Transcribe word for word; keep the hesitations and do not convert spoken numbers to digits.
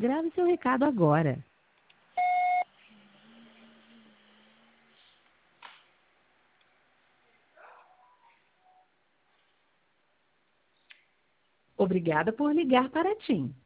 Grave seu recado agora. Obrigada por ligar para a TIM.